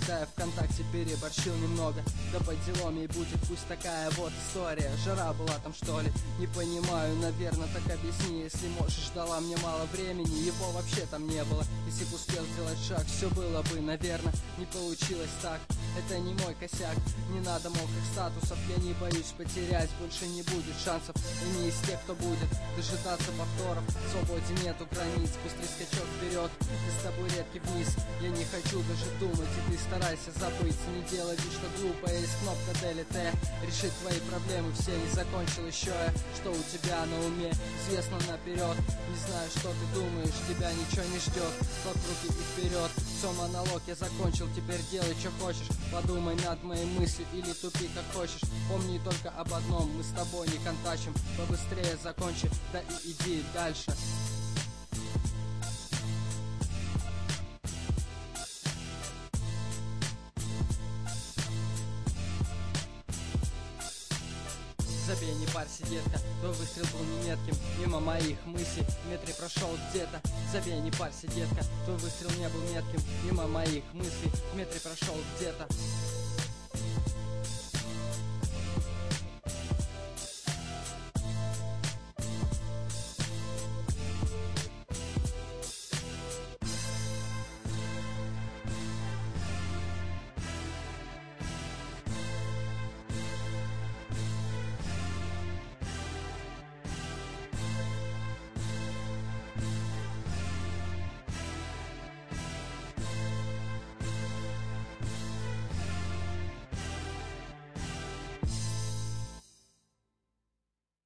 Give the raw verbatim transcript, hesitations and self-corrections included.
когда я ВКонтакте переборщил немного. Да по делам ей будет, пусть такая вот история. Жара была там что ли? Не понимаю, наверное, так объясни. Если можешь, дала мне мало времени, его вообще там не было. Если б успел сделать шаг, все было бы, наверное. Не получилось так, это не мой косяк. Не надо мокрых статусов, я не боюсь потерять. Больше не будет шансов, и не из тех, кто будет дожидаться повторов. В свободе нету границ, быстрый скачок вперед, из табуретки вниз. Я не хочу даже думать, и ты старайся забыть. Не делай вид, что глупо, есть кнопка Делите. Решить твои проблемы все, не закончил еще я. Что у тебя на уме, известно наперед. Не знаю, что ты думаешь, тебя ничего не ждет. Ход руки и вперед, все, монолог я закончил. Теперь делай, что хочешь, подумай над моей мыслью или тупи как хочешь. Помни только об одном, мы с тобой не контачим. Побыстрее закончи, да и иди дальше. Забей, не парься, детка, твой выстрел был неметким. Мимо моих мыслей в метре прошел где-то. Забей, не парься, детка, твой выстрел не был метким. Мимо моих мыслей в метре прошел где-то.